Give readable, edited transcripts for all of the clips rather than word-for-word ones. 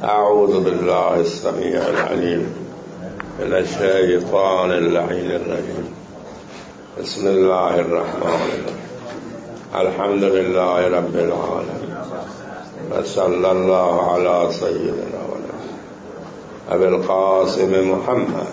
أعوذ بالله السميع العليم من الشيطان اللعين الرجيم. بسم الله الرحمن الرحيم. الحمد لله رب العالمين، وصلى الله على سيدنا أبي القاسم محمد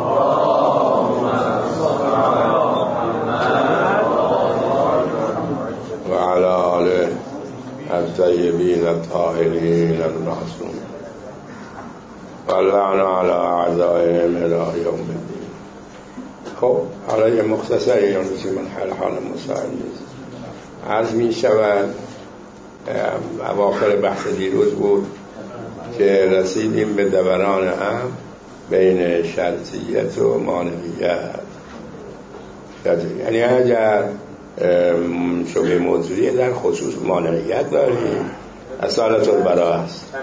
وعلى آله الطيبين الطاهرين المعصومين، واللعن على أعدائهم إلى يوم الدين. خب حالا یه مختصری یعنی من حال مساعد نیست. عرض می شود اواخر بحث دیروز بود که رسیدیم به دوران هم بین شرطیت و مانعیت. یعنی اگر شبه موضوعی در خصوص مانعیت داریم، اصالت البراء است.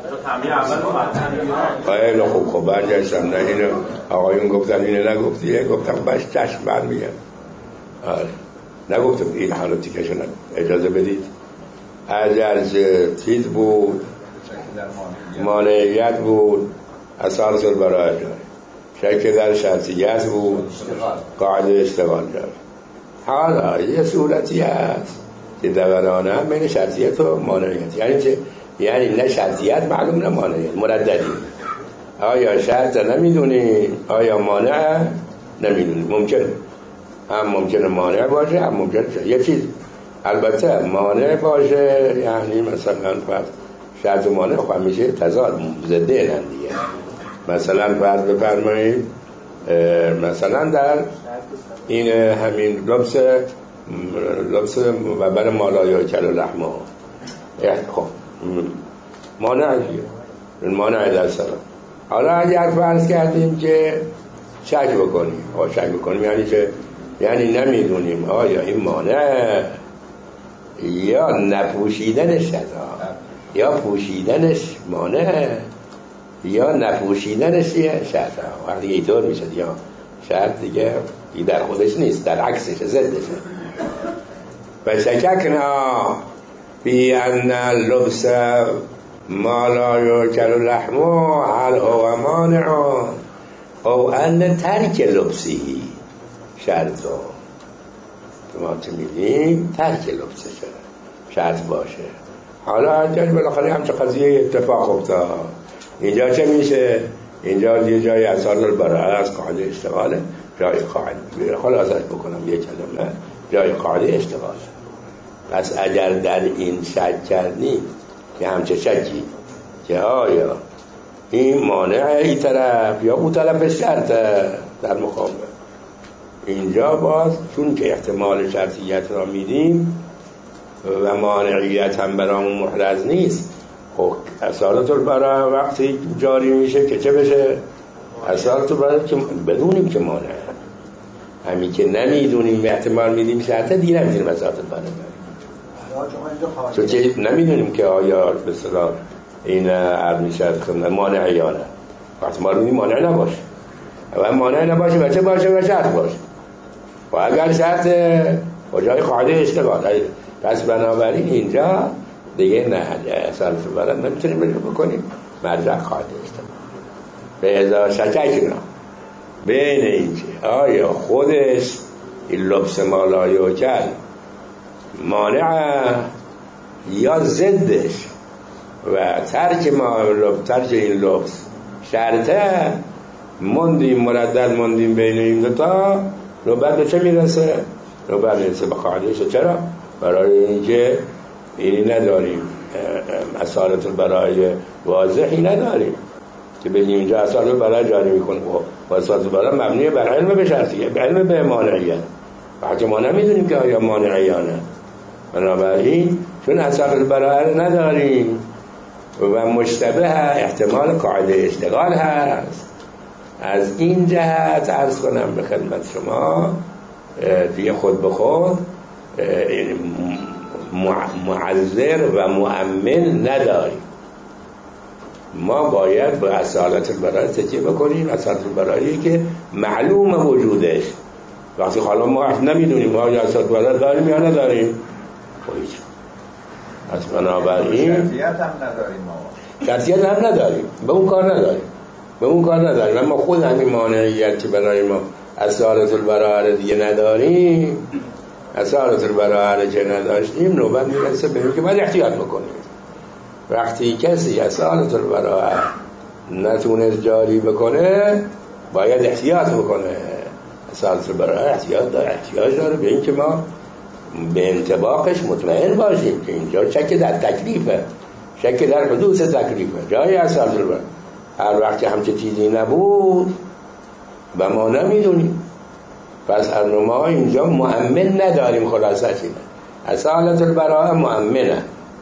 خیلی خوب برگشتم. نه اینو آقایون گفتن اینو نگفتیه، گفتم باش چشم برمیگم. آره نگفتم این حالاتی که شنم اجازه بدید. اگر چیز بود مانعیت بود اصالت البراء داره، شک در شرطیت بود قاعده اشتغال داره. حالا یه صورتی هست که دورانه هم بین شرطیت و مانعیت، یعنی چه؟ یعنی نه شرطیت معلوم نه مانعیت، مرددی. آیا شرط نمیدونیم، آیا مانع نمیدونیم. ممکنه مانع باشه، هم ممکنه یه چیز البته مانع باشه، یعنی مثلا شرط و مانع خب همیشه تضاد ضده هم دیگه. مثلا فرض بفرمایید مثلا در این همین لبس و بر مالای کل و لحمه خب مانع در سلام. حالا اگر فرض کردیم که شک بکنیم یعنی که یعنی نمیدونیم آیا این مانع یا نپوشیدنش یا پوشیدنش مانع یا نپوشیدنش شرط. وقتی اینطور میشه یا شرط دیگه در خودش نیست، در عکسش، ضدشه. و شککنا بی ان لبس ما لا یؤکل لحمه هل هو مانع او ان ترک لبسی شرط. ما میگیم ترک لبسش شرط باشه. حالا اگر بالاخره همچه قضیه اتفاق افتاد، اینجا چه میشه؟ اینجا یه جای اصالت البراء از قاعده اشتغاله، جای قاعده خلاصش بکنم یه کلمه، جای قاعده اشتغاله. پس اگر در این شک کردی که همچه شکی که آیا این مانع این طرف یا اون طرف شرط در مقابل، اینجا باز چون که احتمال شرطیت را میدیم و مانعیت هم برامون محرز نیست، خب اصالت البراء وقتی جاری میشه که چه بشه؟ اصالت البراء که بدونیم که مانع، همین که نمیدونیم احتمال میدیم شرطه دیگه نمیدونیم اصالت البراء چون که نمیدونیم که آیا به اصطلاح این عرض میشه مانع یا نه. وقتی ما میدونیم مانع نباشه و مانع نباشه و چه باشه و شرط باشه، و اگر شرط و جای قاعده اشتغال، پس بنابراین اینجا دیگه نه اصالت البراء نمیتونیم بکنیم، مرجع قاعده اشتغال. به ازا شککنا بین این که آیا خودش این لبس ما لا یؤکل مانع یا ضدش و ترک این لبس شرطه، مردد بین این دوتا، نوبت به چه میرسه؟ نوبت میرسه به قاعدهش. چرا؟ برای اینکه اینی نداریم، اصالت البراء واضحی نداریم که بگیم اینجا اصالت البراء جاری میکنه و اصالت البراء مبنی بر علم به شرطیه، به علم به مانعیت. وقتی ما نمیدونیم که آیا مانع یا نه، بنابراین چون اصالت البراء نداریم و مشتبه احتمال قاعده اشتغال هست، از این جهت عرض کنم به خدمت شما دیگه خود به خود معذر و مؤمن نداریم. ما باید به اصالت البراء تکیه بکنیم، اصالت البراءی که معلوم وجودش. وقتی حالا ما نمیدونیم ما اصالت البراء داریم یا نداریم، از بنابراین شرطیت هم نداریم ما. شرطیت هم نداریم، به اون کار نداریم. اما خود همین مانعیت که برای ما اصالت البراءه دیگه نداریم، اصالت البراءه که نداشتیم، نوبت میرسه به این که باید احتیاط بکنیم. وقتی کسی اصالت البراءه نتونست جاری بکنه باید احتیاط بکنه. اصالت البراءه احتیاج داره به این که ما به انطباقش مطمئن باشیم که اینجا شک در تکلیفه، شک در حدوث تکلیفه، جای اصالت البراءه. هر وقت که همچه چیزی نبود و ما نمیدونیم، پس ما اینجا مؤمن نداریم. خلاصه اینه اصالت البراءه مؤمنه،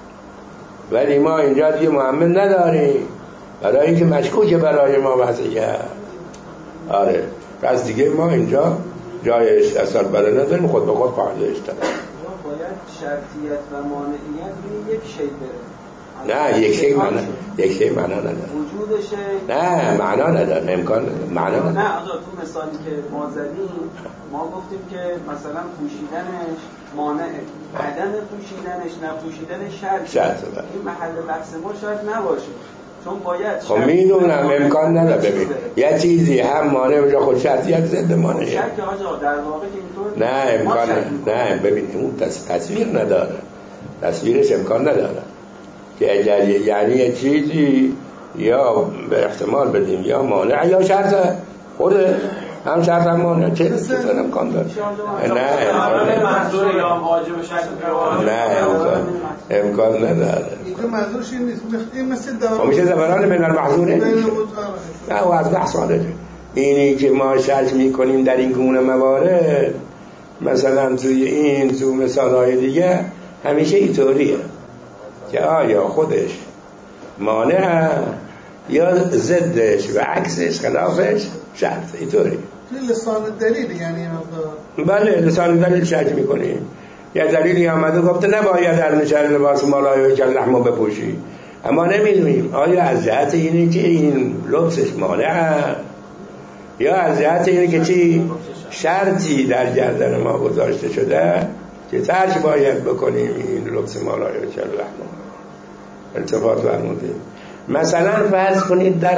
ولی ما اینجا دیگه مؤمن نداریم برای اینکه مشکوکه برای ما وضعیه. آره پس دیگه ما اینجا جایش اصالت البراءه نداریم، خود به خود قاعده اشتراک. باید شرطیت و مانعیت یک شی بره. نه یک شی معنا نداره. وجودشه نه معنا نداره، امکان نداره، معنا نداره. نه آقا تو مثالی که ما زدیم ما گفتیم که مثلا پوشیدنش مانعه، عدم پوشیدنش نپوشیدنش شرطه. این محل بحث ما شاید نباشه، چون باید خب میدونم امکان نداره. ببین یه چیزی هم مانع بشه خود شرطیت ضد مانعه. شک آقا در واقع اینطور نه امکان نه. ببین اون تصویر نداره، تصویرش امکان نداره که اگر یعنی یه چیزی یا به احتمال بدیم یا مانع یا شرطه، خود هم شرط هم مانع، چه امکان داره؟ نه منظور یا واجب شرط نه امکان نداره. این منظورش این نیست. این مثل دارم میشه زبران من المحظوره نه و از بحث خارجه. اینی که ما شرط میکنیم در این گونه موارد، مثلا تو مثالهای دیگه همیشه اینطوریه که آیا خودش مانع یا ضدش و عکسش خلافش شرط. اینطوری لسان دلیل یعنی بله لسان دلیل شرط میکنیم. یه دلیلی آمده گفته نباید در نشر لباس مالای که لحمو بپوشی، اما نمیدونیم آیا از جهت اینه که این لبسش مانع یا از جهت اینه که چی شرطی در گردن ما گذاشته شده که ترک باید بکنیم این لبس مالای که لحمو. التفات فرمودید. مثلا فرض کنید در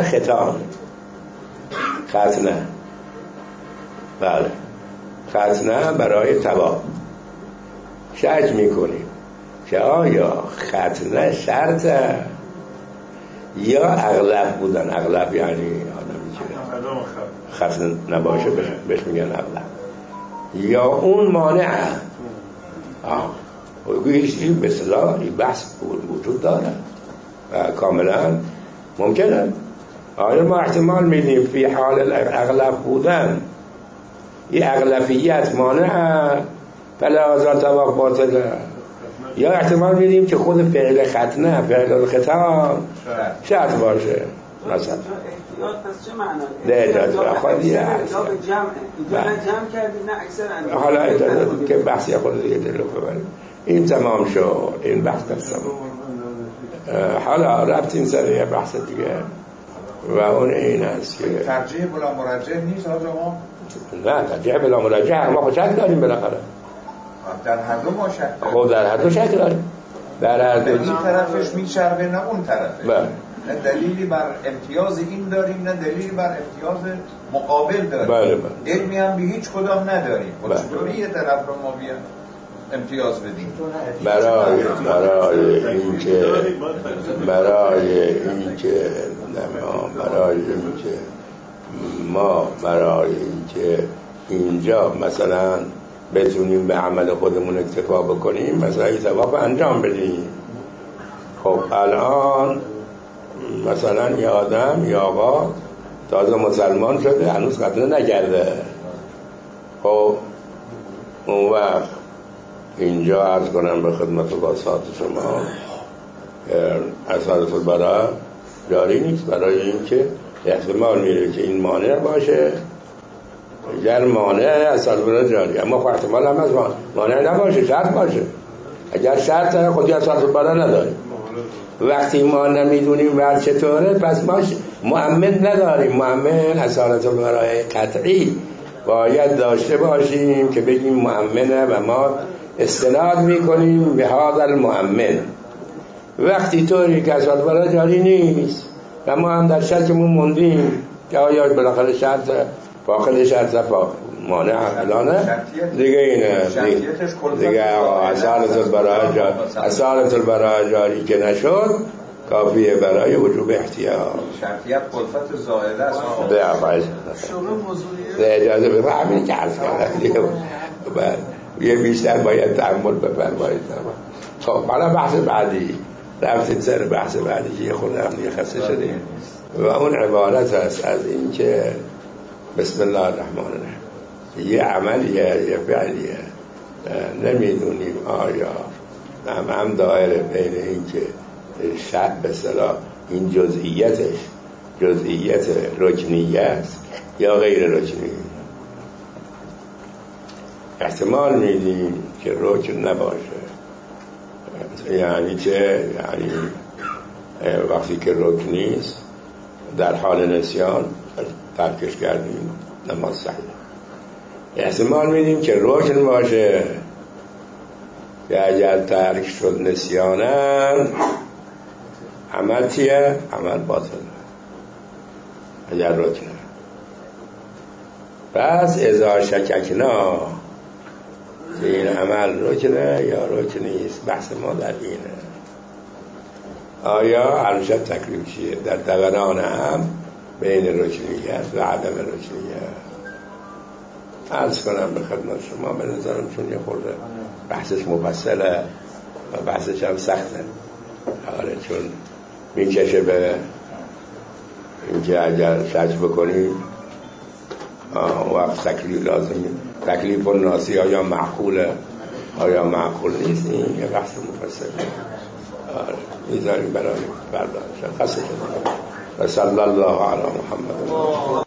ختنه بله ختنه برای طواف شک میکنیم که آیا ختنه شرطه یا اغلب بودن. اغلب یعنی آدمی که ختنه نباشه بهش میگن اغلب، یا اون مانعه. این به اصطلاح این بحث وجود داره و کاملا ممکنه. آیا ما احتمال میدیم فی حال اغلب بودن این اغلبیت مانعه فلا آزار طواف باطله، یا احتمال میدیم که خود فعل ختنه فعل الختان شرط باشه. مثلا احتیاط پس چه معنی؟ نه اجازه خواهدی یا به جمع اینجا نه جمع کردیم نه اکثر حالا اجازه که بحثی خود دیگه دلو ببریم. این تمام شد، این بحث تمام. حالا رفتیم سر یه بحث دیگه و اون این است که ترجیح بلا مرجح نیست آجا ما؟ نه ترجیح بلا مرجح ما شک داریم بالاخره. در هر دو ما شک داریم. خب در هر دو شک داریم. در هر دو این طرفش میچربه نه اون طرفش. بله. نه دلیلی بر امتیاز این داریم نه دلیلی بر امتیاز مقابل داریم. بله. علمی هم به هیچ کدام نداریم. چطوری یه طرف رو ما بیان امتیاز بدیم؟ برای اینکه اینجا مثلا بتونیم به عمل خودمون اکتفا بکنیم، مثلا این ثواب انجام بدیم. خب الان مثلا یه آدم یا آقا تازه مسلمان شده هنوز ختنه نکرده. خب اون وقت اینجا عرض کنم به خدمت و باسات شما اصالت البراءه جاری نیست، برای اینکه احتمال میره که این مانع باشه. اگر مانع اصالت البراءه جاری، اما خب احتمال هم از مانع نباشه، شرط باشه. اگر شرط خودی اصالت البراءه نداریم، وقتی ما نمیدونیم بر چطوره پس ما مؤمن نداریم. مؤمن اصالت البراءه قطعی باید داشته باشیم که بگیم مؤمنه و ما استناد میکنیم به هذا المؤمن. وقتی طوری که از برای جاری نیست و ما هم در شکمون موندیم که آیا بالاخره شرط فاقد شرط مانع عقلانه دیگه اینه دیگه اصالت البراء جاری که نشد کافیه برای وجوب احتیاط. شرطیت خلفت زائله است. ده اجازه به همین که عرض کردم یه بیشتر باید تعمل بفرمایید. خب حالا بحث بعدی رفتیم سر بحث بعدی یه خود هم دیگه خسته شدیم و اون عبارت هست از این که بسم الله الرحمن الرحیم یه عملیه یه فعلیه نمیدونیم آیا هم دایره بین این که شب به صلاح این جزئیت رکنیه است یا غیر رکنیه. احتمال میدیم که رکن نباشه، یعنی وقتی که رکن نیست در حال نسیان ترکش کردیم نماز صحیح. احتمال میدیم که رکن باشه که اگر ترک شد نسیانن عمل چیه؟ عمل باطل اگر رکنه. پس اذا شککنا که این عمل رکنه یا رکن نیست، بحث ما در اینه آیا عرشت تکلیف چیه در دوران هم بین رکنیت و عدم رکنیت. عرض کنم به خدمت شما به نظرم چون یه خورده بحثش مفصله و بحثش هم سخته. آره چون میکشه به اینکه اگر شک بکنی وقت تکلیف لازمه، تکلیف الناسی آیا معقوله آیا معقول نیست، این یه بحث مفصله. آره میذاریم برای فردا. خسته شدم و صلی الله علی محمد.